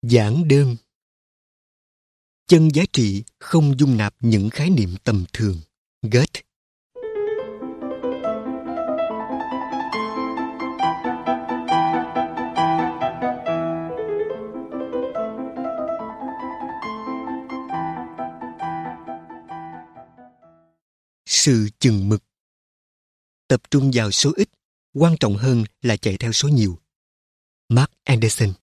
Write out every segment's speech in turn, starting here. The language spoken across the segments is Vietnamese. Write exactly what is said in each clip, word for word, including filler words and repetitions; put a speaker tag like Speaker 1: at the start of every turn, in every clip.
Speaker 1: Giản đơn. Chân giá trị không dung nạp những khái niệm tầm thường. Goethe. Sự chừng mực. Tập trung vào số ít, quan trọng hơn là chạy theo số nhiều. Mark Anderson.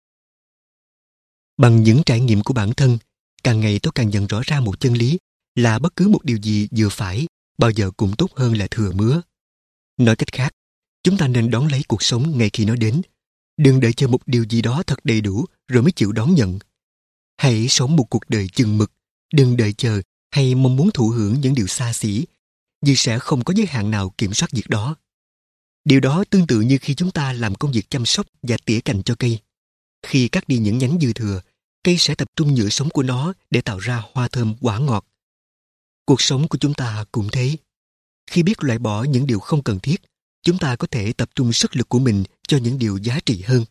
Speaker 1: Bằng những trải nghiệm của bản thân, càng ngày tôi càng nhận rõ ra một chân lý là bất cứ một điều gì vừa phải bao giờ cũng tốt hơn là thừa mứa. Nói cách khác, chúng ta nên đón lấy cuộc sống ngay khi nó đến. Đừng đợi chờ một điều gì đó thật đầy đủ rồi mới chịu đón nhận. Hãy sống một cuộc đời chừng mực, đừng đợi chờ hay mong muốn thụ hưởng những điều xa xỉ, vì sẽ không có giới hạn nào kiểm soát việc đó. Điều đó tương tự như khi chúng ta làm công việc chăm sóc và tỉa cành cho cây. Khi cắt đi những nhánh dư thừa, cây sẽ tập trung nhựa sống của nó để tạo ra hoa thơm quả ngọt. Cuộc sống của chúng ta cũng thế. Khi biết loại bỏ những điều không cần thiết, chúng ta có thể tập trung sức lực của mình cho những điều giá trị hơn.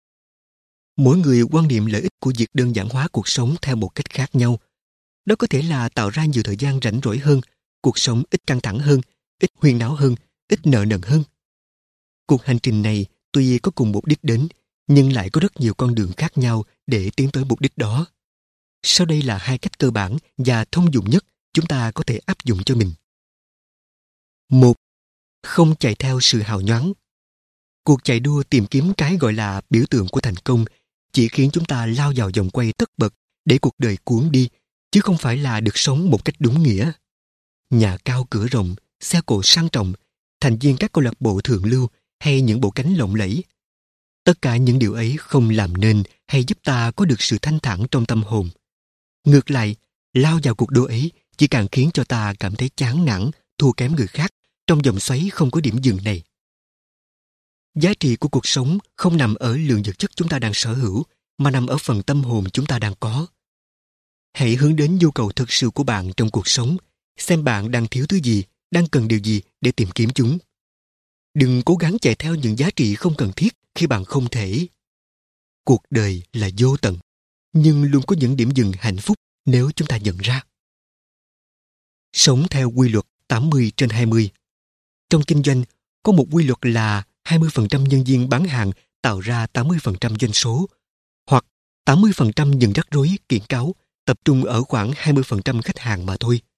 Speaker 1: Mỗi người quan niệm lợi ích của việc đơn giản hóa cuộc sống theo một cách khác nhau. Đó có thể là tạo ra nhiều thời gian rảnh rỗi hơn, cuộc sống ít căng thẳng hơn, ít huyên náo hơn, ít nợ nần hơn. Cuộc hành trình này tuy có cùng mục đích đến, nhưng lại có rất nhiều con đường khác nhau để tiến tới mục đích đó. Sau đây là hai cách cơ bản và thông dụng nhất chúng ta có thể áp dụng cho mình. Một. Không chạy theo sự hào nhoáng. Cuộc chạy đua tìm kiếm cái gọi là biểu tượng của thành công chỉ khiến chúng ta lao vào vòng quay tất bật để cuộc đời cuốn đi, chứ không phải là được sống một cách đúng nghĩa. Nhà cao cửa rộng, xe cộ sang trọng, thành viên các câu lạc bộ thượng lưu hay những bộ cánh lộng lẫy. Tất cả những điều ấy không làm nên hay giúp ta có được sự thanh thản trong tâm hồn. Ngược lại, lao vào cuộc đua ấy chỉ càng khiến cho ta cảm thấy chán nản, thua kém người khác trong vòng xoáy không có điểm dừng này. Giá trị của cuộc sống không nằm ở lượng vật chất chúng ta đang sở hữu, mà nằm ở phần tâm hồn chúng ta đang có. Hãy hướng đến nhu cầu thực sự của bạn trong cuộc sống, xem bạn đang thiếu thứ gì, đang cần điều gì để tìm kiếm chúng. Đừng cố gắng chạy theo những giá trị không cần thiết khi bạn không thể. Cuộc đời là vô tận, nhưng luôn có những điểm dừng hạnh phúc nếu chúng ta nhận ra. Sống theo quy luật tám mươi trên hai mươi. Trong kinh doanh, có một quy luật là hai mươi phần trăm nhân viên bán hàng tạo ra tám mươi phần trăm doanh số, hoặc tám mươi phần trăm những rắc rối, kiện cáo tập trung ở khoảng hai mươi phần trăm khách hàng mà thôi.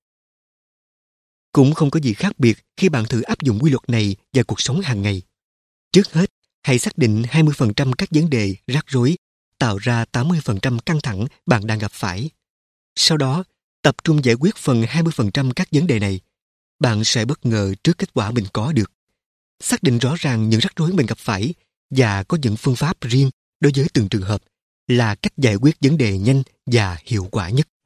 Speaker 1: Cũng không có gì khác biệt khi bạn thử áp dụng quy luật này vào cuộc sống hàng ngày. Trước hết, hãy xác định hai mươi phần trăm các vấn đề, rắc rối tạo ra tám mươi phần trăm căng thẳng bạn đang gặp phải. Sau đó, tập trung giải quyết phần hai mươi phần trăm các vấn đề này. Bạn sẽ bất ngờ trước kết quả mình có được. Xác định rõ ràng những rắc rối mình gặp phải và có những phương pháp riêng đối với từng trường hợp là cách giải quyết vấn đề nhanh và hiệu quả nhất.